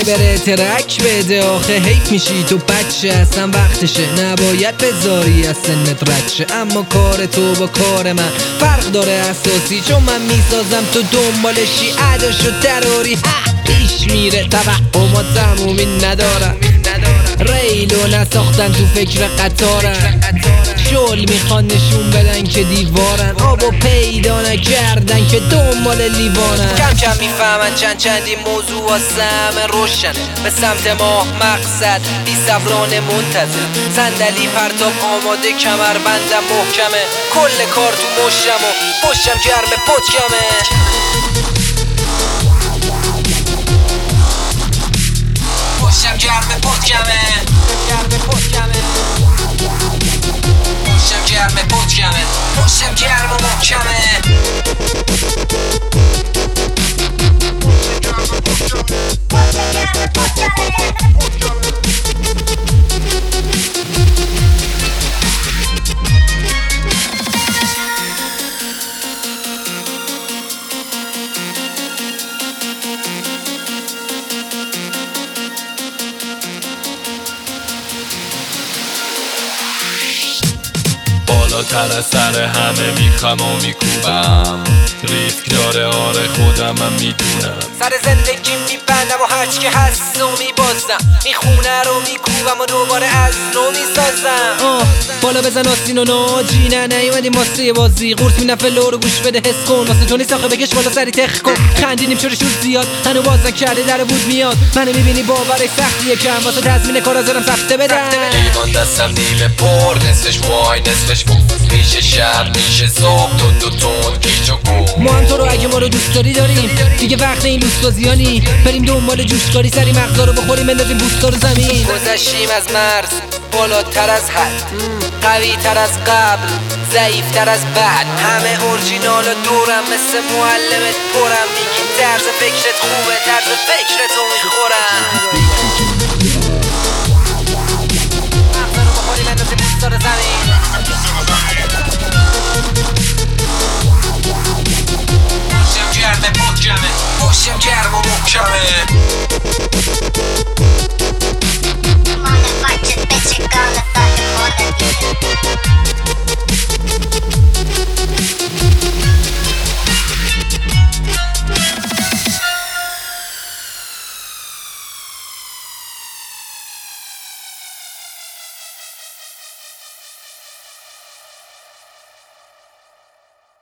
بره ترک بده، آخه حیف میشی تو بچه، اصلا وقتشه نباید بذاری از سنت رد شه. اما کار تو با کار من فرق داره اساسی، چون من میسازم تو دنبالشی عداشو دراری. پیش میره توهمات تمومی ندارن، ریلو نساختن تو فکر قطارن، شل میخوان نشون بدن که دیوارن، آبو پیدا نکردن که دنبال لیوانن. کم کم میفهمن چندی موضوع همه روشن، به سمت ماه مقصد بی صبرانه منتظر، صندلی پرتاب آماده کمر بندم محکمه، کل کار تو مشتم و پشتم گرم پتکمه. پشتم گرم پتکمه، پشتم گرم پتکمه، پشتم گرم و محکمه. بالاتر از سر همه میخم و میکوبم، ریسک داره آره خودمم میدونم، سر زندگی میبندم و هرچی که هست و میبازم، این خونه رو میکوبم و دوباره از نو میسازم. بالا بزن آستین و ناجی، نه نیومدیم واسه بازی، قورت میدم فلو رو گوش بده حس کن، واسه تو نیست آخه بکش بالا سری تخ کن. خندیدیم چرا شد زیاد هنو باز نکرده در بود میاد، منو میبینی باورش سختیه کم، واسه تضمین کار حاضرم سفته بدم. لیوان دستم نیمه پر، نصفش وای نصفش مفت، میشه شب میشه صبح، دو تون گیج و گم. ما هم تو رو اگه ما رو دوست داریم دیگه وقت این لوس بازیانی، بریم دنبال جوشکاری سری مغزا رو بخوریم بندازیم بوستا رو زمین. گذشتیم از مرز بالاتر از حد، قوی تر از قبل ضعیف تر از بعد، همه اورجینال و دورم مثل معلمت پرم، میگی طرز فکرت خوبه طرز فکرتو میخورم.